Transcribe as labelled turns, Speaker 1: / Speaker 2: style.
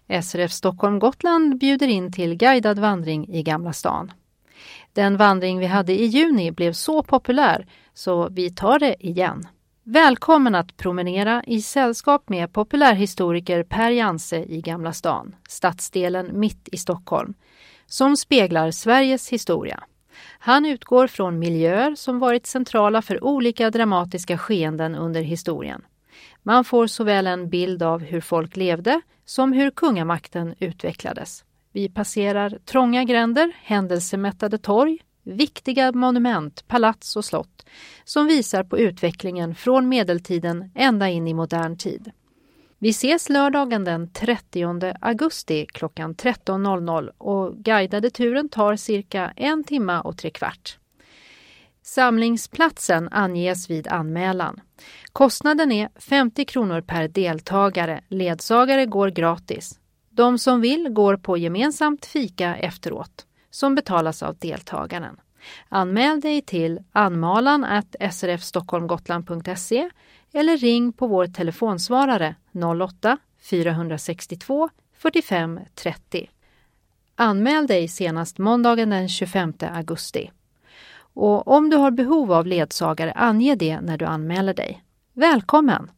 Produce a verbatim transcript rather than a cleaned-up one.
Speaker 1: S R F Stockholm Gotland bjuder in till guidad vandring i Gamla stan. Den vandring vi hade i juni blev så populär så vi tar det igen. Välkommen att promenera i sällskap med populärhistoriker Per Janse i Gamla stan, stadsdelen mitt i Stockholm, som speglar Sveriges historia. Han utgår från miljöer som varit centrala för olika dramatiska skeenden under historien. Man får såväl en bild av hur folk levde som hur kungamakten utvecklades. Vi passerar trånga gränder, händelsemättade torg, viktiga monument, palats och slott som visar på utvecklingen från medeltiden ända in i modern tid. Vi ses lördagen den trettionde augusti klockan tretton noll noll och guidade turen tar cirka en timme och tre kvart. Samlingsplatsen anges vid anmälan. Kostnaden är femtio kronor per deltagare, ledsagare går gratis. De som vill går på gemensamt fika efteråt, som betalas av deltagaren. Anmäl dig till anmalan at s r f stockholm gotland punkt se eller ring på vår telefonsvarare noll åtta fyra sex två fyrtiofem trettio. Anmäl dig senast måndagen den tjugofemte augusti. Och om du har behov av ledsagare, ange det när du anmäler dig. Välkommen!